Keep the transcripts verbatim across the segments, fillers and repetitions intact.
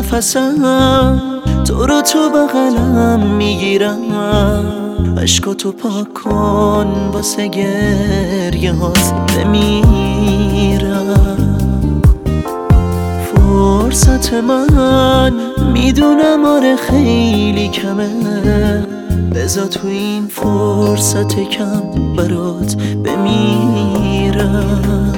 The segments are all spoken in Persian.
نفسم تو رو تو بغلم میگیرم، عشقاتو پاک کن واسه گریه هات بمیرم. فرصت من میدونم آره خیلی کمه، بذار تو این فرصت کم برات بمیرم.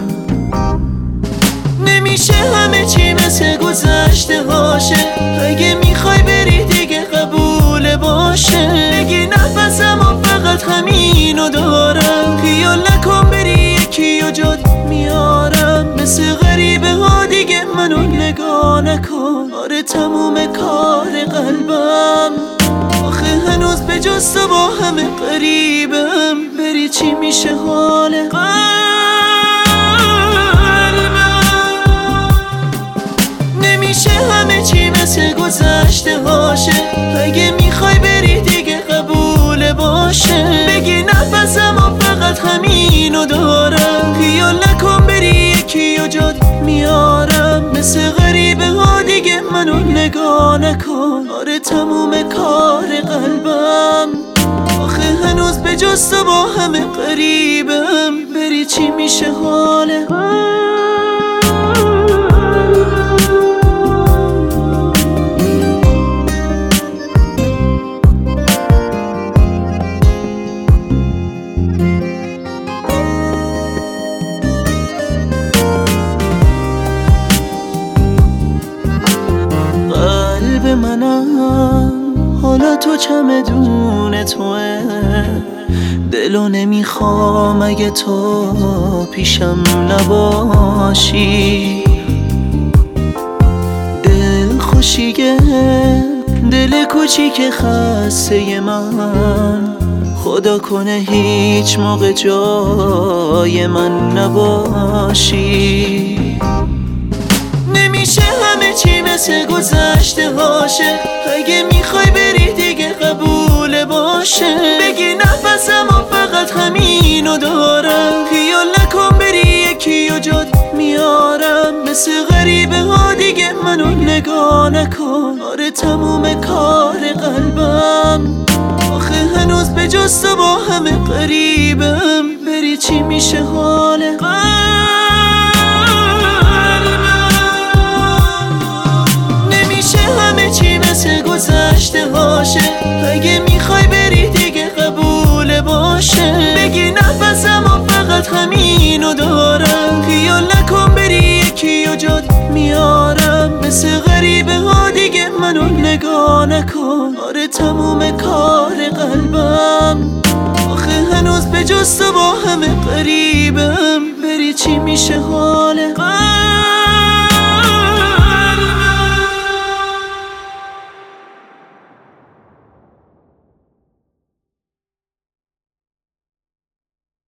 نمیشه همه چی مثل گذشته باشه، اگه میخوای بری دیگه قبول باشه. بگی نفسم و فقط همینو دارم، خیال نکن بری یکی و جات میارم. مثل غریبه ها دیگه منو نگاه نکن، آره تموم کار قلبم. آخه هنوز به جز تو با همه قریبم، بری چی میشه حال قلبم. نمیشه همه چی مثل گذشته باشه، اگه میخوای بری دیگه قبول باشه. بگی نفسم و فقط همینو دارم، خیال نکن بری یکی و جات میارم. مثل غریبه ها دیگه منو نگاه نکن، آره تموم کار قلبم. آخه هنوز به جز تو با همه قریبم، بری چی میشه حال قلب منم حالا تو چمدون توه، دلو نمیخوام اگه تو پیشم نباشی. دل خوشیگه دل کوچیک خسته من، خدا کنه هیچ موقع جای من نباشی. نمیشه همه چی مثل گذشته باشه، اگه میخوای بری دیگه قبول باشه. بگی نفسم و فقط همینو دارم، خیال نکن بری یکی و جات میارم. مثل غریبه ها دیگه منو نگاه نکن، آره تموم کار قلبم. آخه هنوز به جز تو با همه قریبم، بری چی میشه حال قلبم. چی مثل گذشته باشه، اگه میخوای بری دیگه قبول باشه. بگی نفسم و فقط همینو دارم، خیال نکن بری یکی و جات میارم. مثل غریبه ها دیگه منو نگاه نکن، آره تموم کار قلبم. آخه هنوز به جز تو با همه قریبم، بری چی میشه حال قلبم.